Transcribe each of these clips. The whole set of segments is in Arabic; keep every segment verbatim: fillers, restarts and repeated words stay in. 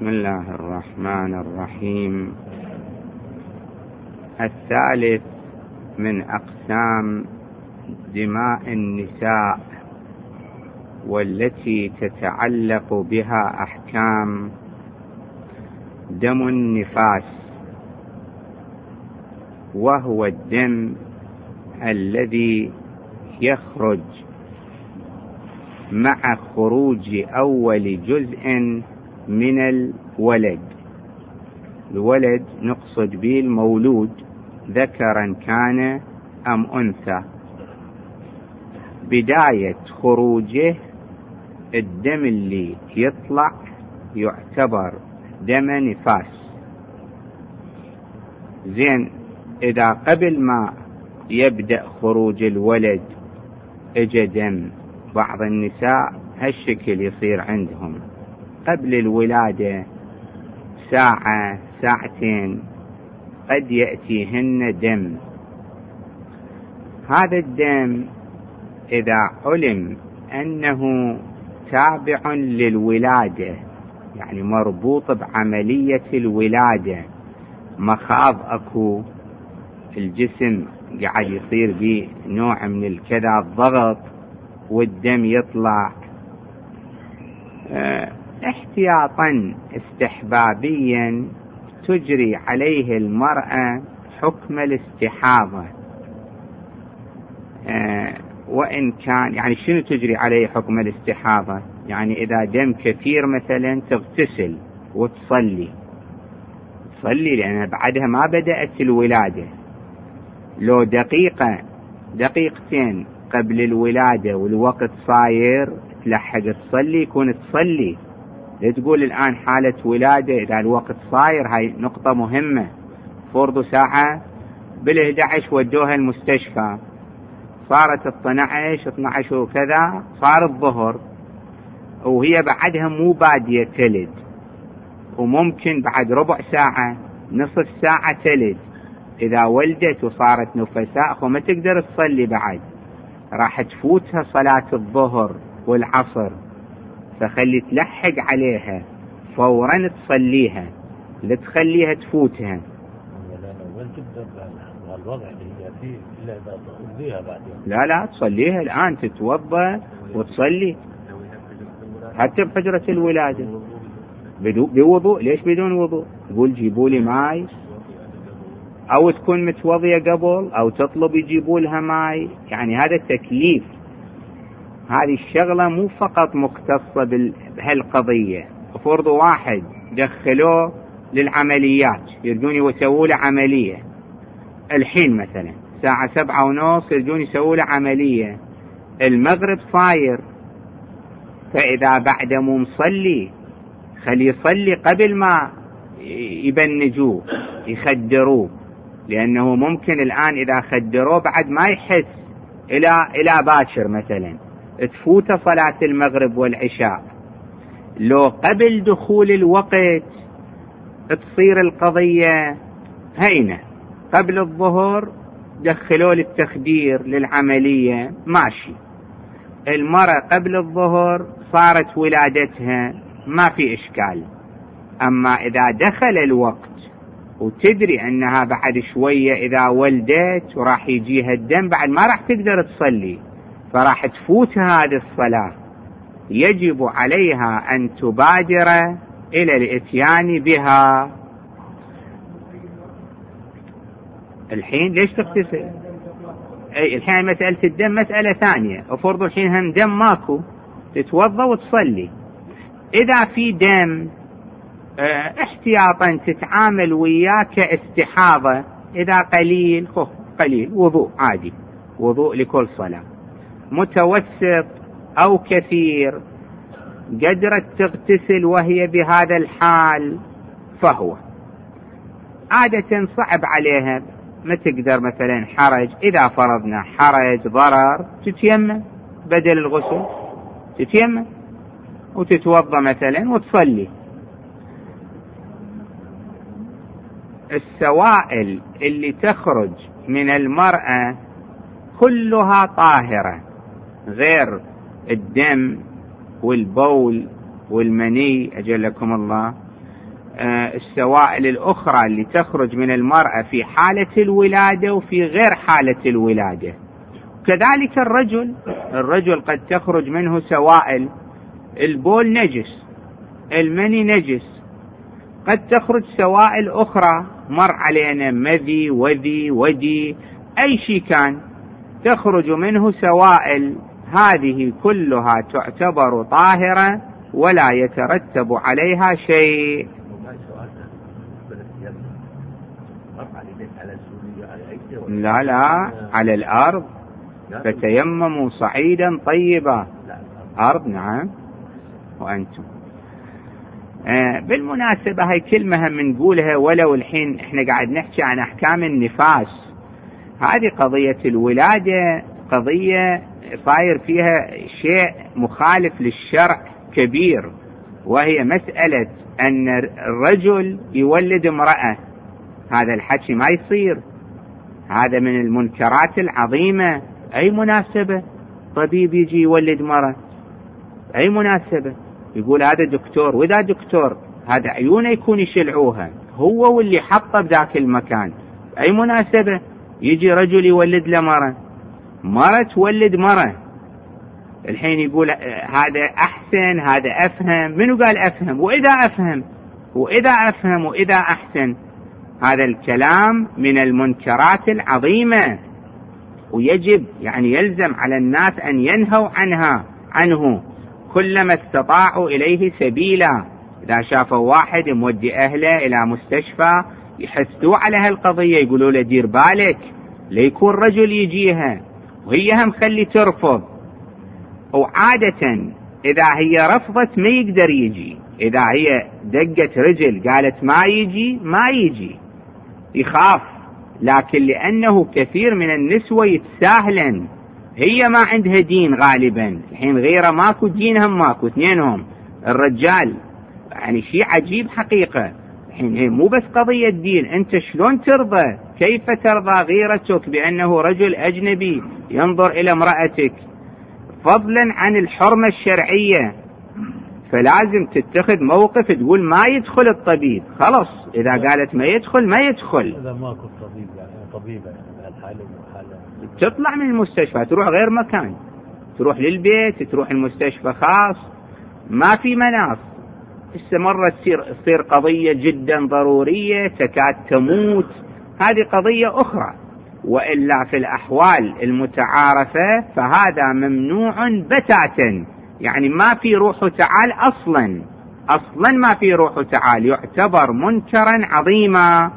بسم الله الرحمن الرحيم. الثالث من أقسام دماء النساء والتي تتعلق بها أحكام دم النفاس، وهو الدم الذي يخرج مع خروج أول جزء من الولد. الولد نقصد به المولود ذكرا كان أم أنثى. بداية خروجه الدم اللي يطلع يعتبر دم نفاس. زين، إذا قبل ما يبدأ خروج الولد اجى دم، بعض النساء هالشكل يصير عندهم قبل الولادة ساعة ساعتين قد يأتيهن دم. هذا الدم إذا علم أنه تابع للولادة، يعني مربوط بعملية الولادة، مخاض أكو، الجسم قاعد يصير به نوع من الكذا الضغط والدم يطلع، اه احتياطا استحبابيا تجري عليه المرأة حكم الاستحاضة. اه وإن كان يعني شنو تجري عليه حكم الاستحاضة؟ يعني إذا دم كثير مثلا تغتسل وتصلي تصلي لأنها بعدها ما بدأت الولادة. لو دقيقة دقيقتين قبل الولادة والوقت صاير تلحق تصلي يكون تصلي. لا تقول الآن حالة ولادة إذا الوقت صاير. هاي نقطة مهمة. فرضوا ساعة بالإحدى عشر ودوها المستشفى، صارت اثنعش اثنعش وكذا، صار الظهر وهي بعدها مو بادية تلد، وممكن بعد ربع ساعة نصف ساعة تلد. إذا ولدت وصارت نفساء وما تقدر تصلي بعد، راح تفوتها صلاة الظهر والعصر، فخلي تلحق عليها فورا تصليها، لا تخليها تفوتها. لا لا تصليها الآن، تتوضأ وتصلي حتى بحجرة الولادة بوضوء. ليش بدون وضوء؟ تقول جيبوا لي ماي، أو تكون متوضية قبل، أو تطلب يجيبوا لها ماي. يعني هذا التكليف، هذه الشغلة مو فقط مختصة بهالقضية. فرضوا واحد دخلوه للعمليات، يرجون يسووا له عملية الحين مثلا ساعة سبعة ونص، يرجون يسووا له عملية، المغرب صاير، فإذا بعد مو مصلي خلي يصلي قبل ما يبنجوه يخدروه، لأنه ممكن الآن إذا خدروه بعد ما يحس إلى إلى باكر مثلا تفوت صلاة المغرب والعشاء. لو قبل دخول الوقت تصير القضية هينة، قبل الظهر دخلوا للتخدير للعملية ماشي، المرأة قبل الظهر صارت ولادتها ما في إشكال. أما إذا دخل الوقت وتدري أنها بعد شوية إذا ولدت وراح يجيها الدم، بعد ما راح تقدر تصلي، فراح تفوت هذه الصلاة، يجب عليها أن تبادر إلى الإتيان بها. الحين ليش تغتسل؟ أي الحين مسألة الدم مسألة ثانية. وفرض الحين هم دم ماكو، تتوضأ وتصلي. إذا في دم اه احتياطا تتعامل وياك استحاضة، إذا قليل خف قليل وضوء عادي، وضوء لكل صلاة. متوسط أو كثير قدرت تغتسل وهي بهذا الحال، فهو عادة صعب عليها، ما تقدر مثلا حرج، إذا فرضنا حرج ضرر تتيمم بدل الغسل، تتيمم وتتوضأ مثلا وتصلي. السوائل اللي تخرج من المرأة كلها طاهرة، غير الدم والبول والمني أجلكم الله، السوائل الأخرى اللي تخرج من المرأة في حالة الولادة وفي غير حالة الولادة. كذلك الرجل الرجل قد تخرج منه سوائل، البول نجس، المني نجس، قد تخرج سوائل أخرى مر علينا مذي وذي ودي أي شيء كان تخرج منه سوائل، هذه كلها تعتبر طاهرة ولا يترتب عليها شيء. لا لا على الأرض، فتيمموا صعيدا طيبا. أرض نعم. وأنتم آه بالمناسبة هاي كلمة هم نقولها ولو الحين احنا قاعد نحكي عن أحكام النفاس، هذه قضية الولادة قضية صاير فيها شيء مخالف للشرع كبير، وهي مسألة أن الرجل يولد امرأة، هذا الحكي ما يصير، هذا من المنكرات العظيمة. أي مناسبة طبيب يجي يولد مرأة؟ أي مناسبة؟ يقول هذا دكتور، وإذا دكتور هذا عيونه يكون يشلعوها، هو واللي حطه بذاك المكان. أي مناسبة يجي رجل يولد له مرة، مرة تولد مرة؟ الحين يقول هذا أحسن، هذا أفهم. منو قال أفهم؟ وإذا أفهم وإذا أفهم وإذا أحسن، هذا الكلام من المنكرات العظيمة، ويجب يعني يلزم على الناس أن ينهوا عنها عنه كلما استطاعوا إليه سبيلا. إذا شافوا واحد مودي أهله إلى مستشفى يحسوا على هالقضية، يقولوا له دير بالك ليكون رجل يجيها، وهي هم خلي ترفض. وعادة إذا هي رفضت ما يقدر يجي، إذا هي دقت رجل قالت ما يجي ما يجي، يخاف. لكن لأنه كثير من النسوة يتساهلن، هي ما عندها دين غالبا، الحين غيره ماكو دين، هم ماكو اثنينهم الرجال، يعني شيء عجيب حقيقة. الحين هي مو بس قضية دين، أنت شلون ترضى؟ كيف ترضى غيرتك بأنه رجل أجنبي ينظر إلى امرأتك، فضلا عن الحرمة الشرعية؟ فلازم تتخذ موقف، تقول ما يدخل الطبيب، خلص إذا قالت ما يدخل ما يدخل. إذا ماكو طبيب يعني طبيبة يعني الحالة وحالة، تطلع من المستشفى تروح غير مكان، تروح للبيت، تروح المستشفى خاص، ما في مناص. استمرت تصير تصير قضية جدا ضرورية تكاد تموت، هذه قضية أخرى. وإلا في الأحوال المتعارفة فهذا ممنوع بتاتا، يعني ما في روح تعال أصلا، أصلا ما في روح تعال، يعتبر منكرا عظيما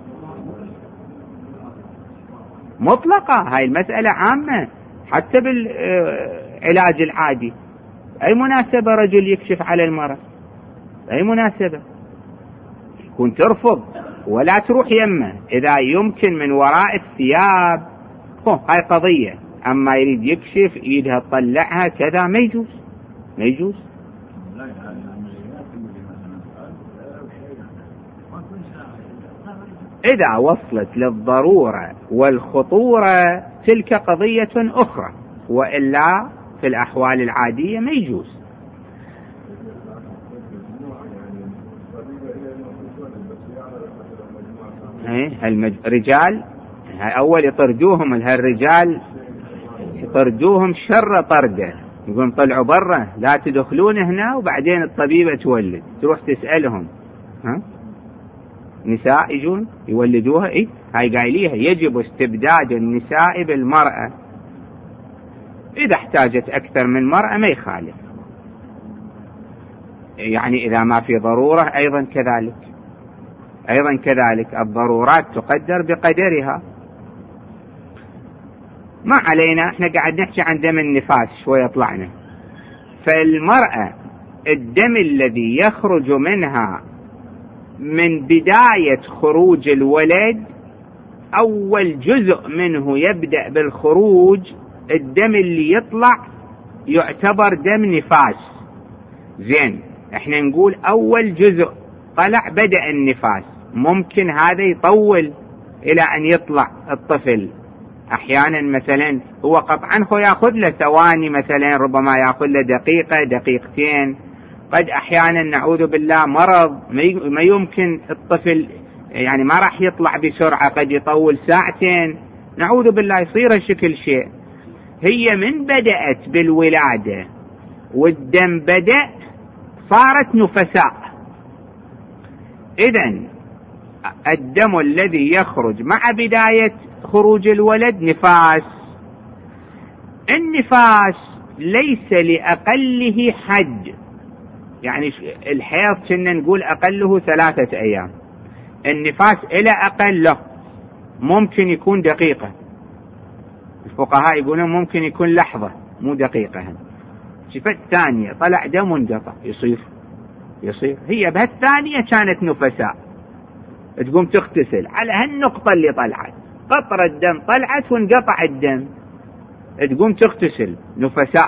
مطلقة. هاي المسألة عامة حتى بالعلاج العادي. أي مناسبة رجل يكشف على المرأة؟ أي مناسبة؟ يكون ترفض ولا تروح يمه، إذا يمكن من وراء الثياب هاي قضية، أما يريد يكشف إيدها تطلعها كذا ما يجوز، ما يجوز. إذا وصلت للضرورة والخطورة تلك قضية أخرى، وإلا في الأحوال العادية ما يجوز. الرجال أول يطردوهم، هالرجال يطردوهم شر طردة، يقولون طلعوا برا لا تدخلون هنا، وبعدين الطبيبة تولد تروح تسألهم، ها نساء يجون يولدوها؟ إيه هاي قايليها يجب استبداد النساء بالمرأة، إذا احتاجت أكثر من مرأة ما يخالف، يعني إذا ما في ضرورة أيضا كذلك، أيضا كذلك الضرورات تقدر بقدرها. ما علينا، احنا قاعد نحكي عن دم النفاس شوية طلعنا. فالمرأة الدم الذي يخرج منها من بداية خروج الولد، أول جزء منه يبدأ بالخروج، الدم اللي يطلع يعتبر دم نفاس. زين، احنا نقول أول جزء طلع بدأ النفاس، ممكن هذا يطول إلى أن يطلع الطفل، أحيانا مثلا هو قطعا هو يأخذ له ثواني، مثلا ربما يأخذ له دقيقة دقيقتين، قد أحيانا نعوذ بالله مرض ما يمكن الطفل يعني ما راح يطلع بسرعة، قد يطول ساعتين، نعوذ بالله يصير هالشكل شيء. هي من بدأت بالولادة والدم بدأ صارت نفساء. إذن الدم الذي يخرج مع بداية خروج الولد نفاس. النفاس ليس لأقله حد، يعني الحيض كنا نقول أقله ثلاثة أيام، النفاس إلى أقل له ممكن يكون دقيقة، الفقهاء يقولون ممكن يكون لحظة مو دقيقة. شفت ثانية طلع دم وانقطع، يصير يصير هي بهالثانية كانت نفساء، تقوم تغتسل على هالنقطة اللي طلعت، قطرة الدم طلعت وانقطع الدم، تقوم تغتسل نفساء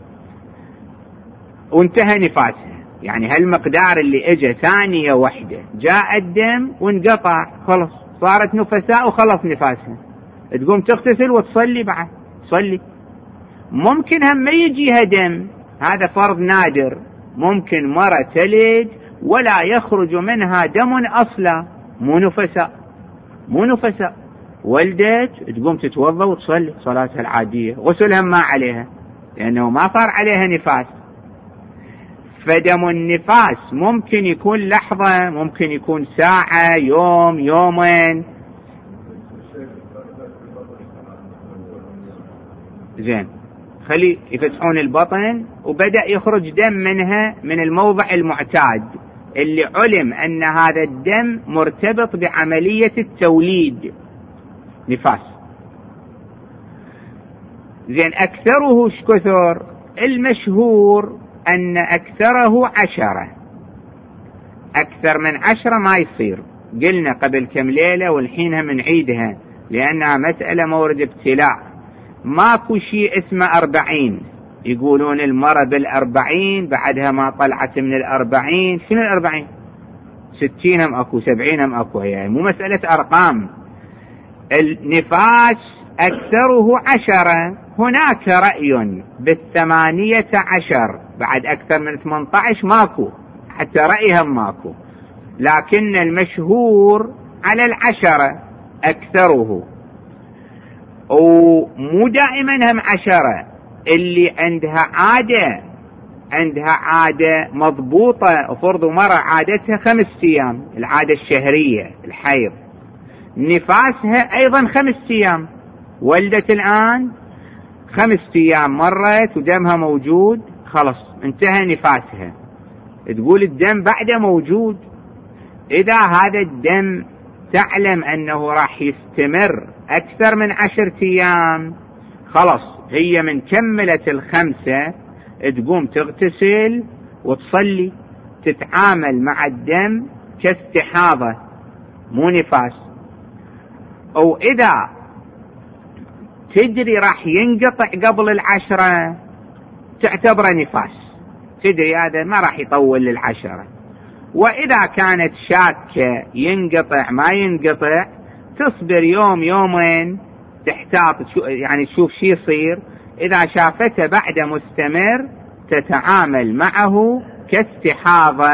وانتهى نفاسها. يعني هالمقدار اللي اجى ثانية واحدة جاء الدم وانقطع، خلص صارت نفساء وخلص نفاسها، تقوم تغتسل وتصلي بعد تصلي. ممكن هم ما يجيها دم، هذا فرض نادر، ممكن مرة تلد ولا يخرج منها دم أصلا، مو نفساء مو نفساء ولدت تقوم تتوضا وتصلي صلاتها العادية، غسلها ما عليها لأنه ما صار عليها نفاس. فدم النفاس ممكن يكون لحظة، ممكن يكون ساعة، يوم، يومين. زين، خلي يفتحون البطن وبدأ يخرج دم منها من الموضع المعتاد اللي علم أن هذا الدم مرتبط بعملية التوليد، نفاس. زين، أكثره شكثر؟ المشهور أن أكثره عشرة، أكثر من عشرة ما يصير، قلنا قبل كم ليلة والحين من عيدها لأنها مسألة مورد ابتلاء. ماكو شيء اسمه أربعين، يقولون المرة بالأربعين بعدها ما طلعت من الأربعين، شنو الأربعين؟ ستين هم أكو، سبعين هم أكو، يعني مو مسألة أرقام. النفاس أكثره عشرة، هناك رأي بالثمانية عشر، بعد أكثر من ثمانية عشر ماكو، حتى رأيهم ماكو، لكن المشهور على العشرة أكثره. ومو دائما هم عشرة، اللي عندها عادة عندها عادة مضبوطة، فرض مرة عادتها خمس أيام، العادة الشهرية الحيض، نفاسها أيضا خمس أيام، ولدت الآن خمس أيام مرت ودمها موجود، خلص انتهى نفاسها، تقول الدم بعده موجود. إذا هذا الدم تعلم أنه راح يستمر أكثر من عشرة أيام، خلص هي من كملت الخمسة تقوم تغتسل وتصلي، تتعامل مع الدم كاستحاضة مو نفاس. أو إذا تدري راح ينقطع قبل العشرة تعتبره نفاس، تدري هذا ما راح يطول للعشرة. وإذا كانت شاكة ينقطع ما ينقطع تصبر يوم يومين، تحتاط يعني تشوف شي يصير، إذا شافته بعد مستمر تتعامل معه كاستحاضة.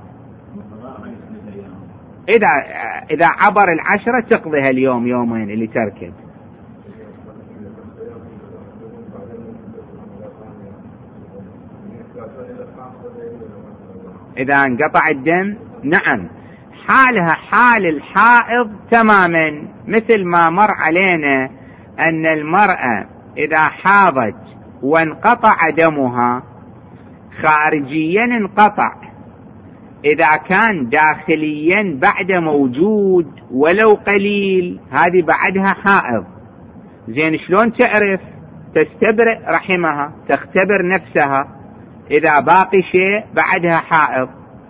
إذا إذا عبر العشرة تقضيها اليوم يومين اللي تركت. إذا انقطع الدم نعم، حالها حال الحائض تماما، مثل ما مر علينا أن المرأة إذا حاضت وانقطع دمها خارجيا انقطع، إذا كان داخليا بعد موجود ولو قليل هذه بعدها حائض. زين، شلون تعرف؟ تستبرئ رحمها، تختبر نفسها، إذا باقي شيء بعدها حائض.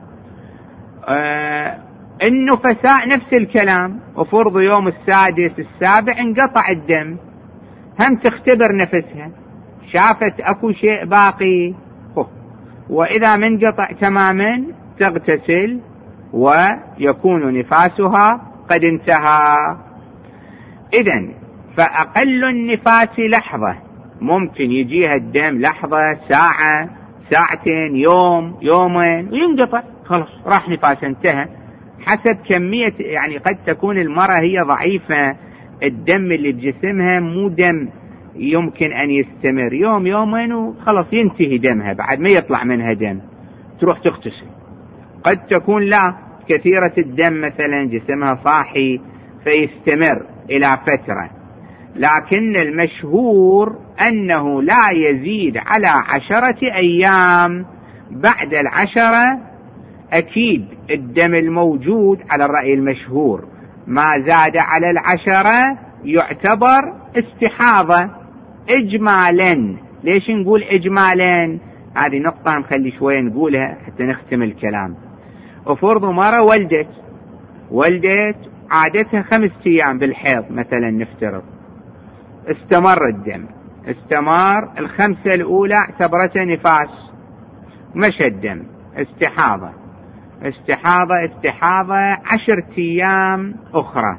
آه النفساء نفس الكلام، وفرض يوم السادس السابع انقطع الدم، هم تختبر نفسها، شافت أكو شيء باقي، وإذا منقطع تماما تغتسل ويكون نفاسها قد انتهى. إذن فأقل النفاس لحظة، ممكن يجيها الدم لحظة، ساعة، ساعتين، يوم، يومين، وينقطع خلاص راح نفاس انتهى. حسب كمية، يعني قد تكون المرأة هي ضعيفة، الدم اللي بجسمها مو دم يمكن أن يستمر، يوم يومين وخلاص ينتهي دمها، بعد ما يطلع منها دم تروح تغتسل. قد تكون لا، كثيرة الدم مثلا جسمها صاحي فيستمر إلى فترة، لكن المشهور أنه لا يزيد على عشرة أيام. بعد العشرة أكيد الدم الموجود على الرأي المشهور ما زاد على العشرة يعتبر استحاضة إجمالا. ليش نقول إجمالا؟ هذه نقطة نخلي شوية نقولها حتى نختم الكلام. وفرض مرة ولدت ولدت عادتها خمس أيام بالحيض مثلا نفترض، استمر الدم، استمر الخمسة الأولى اعتبرتها نفاس، مشى الدم، استحاضة استحاضة استحاضة عشرة أيام أخرى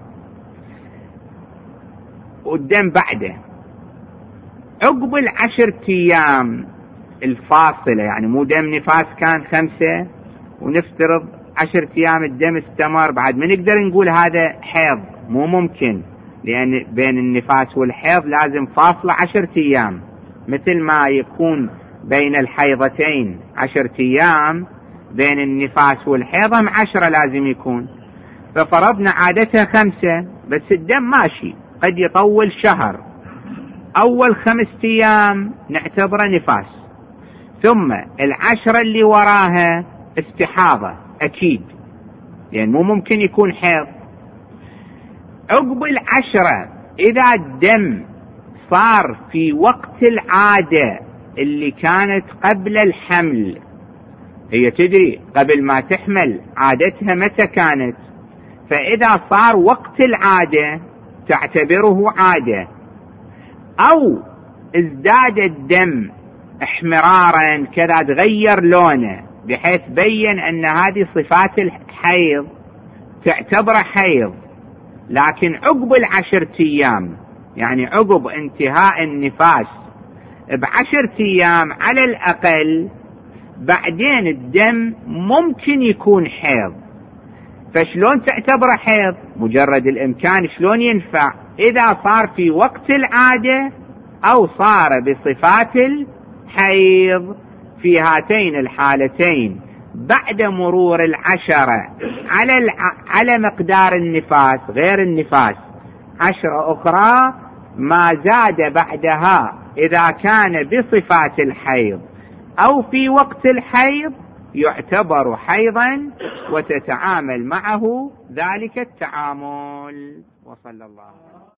والدم بعده. عقب العشرة أيام الفاصلة، يعني مو دم نفاس كان خمسة ونفترض عشرة أيام الدم استمر، بعد ما نقدر نقول هذا حيض، مو ممكن، لأن بين النفاس والحيض لازم فاصلة عشرة أيام، مثل ما يكون بين الحيضتين عشرة أيام بين النفاس والحيض هم عشرة لازم يكون. ففرضنا عادتها خمسة بس الدم ماشي، قد يطول شهر، أول خمس أيام نعتبره نفاس، ثم العشرة اللي وراها استحاضة أكيد، لأن يعني مو ممكن يكون حيض. عقب العشرة إذا الدم صار في وقت العادة اللي كانت قبل الحمل، هي تدري قبل ما تحمل عادتها متى كانت، فإذا صار وقت العادة تعتبره عادة، أو ازداد الدم احمرارا كذا تغير لونه بحيث بين أن هذه صفات الحيض تعتبر حيض، لكن عقب العشرة أيام، يعني عقب انتهاء النفاس بعشرة أيام على الأقل، بعدين الدم ممكن يكون حيض. فشلون تعتبر حيض؟ مجرد الإمكان شلون ينفع؟ إذا صار في وقت العادة أو صار بصفات الحيض. في هاتين الحالتين بعد مرور العشرة على الع... على مقدار النفاس غير النفاس عشرة أخرى، ما زاد بعدها إذا كان بصفات الحيض أو في وقت الحيض يعتبر حيضا وتتعامل معه ذلك التعامل. وصلى الله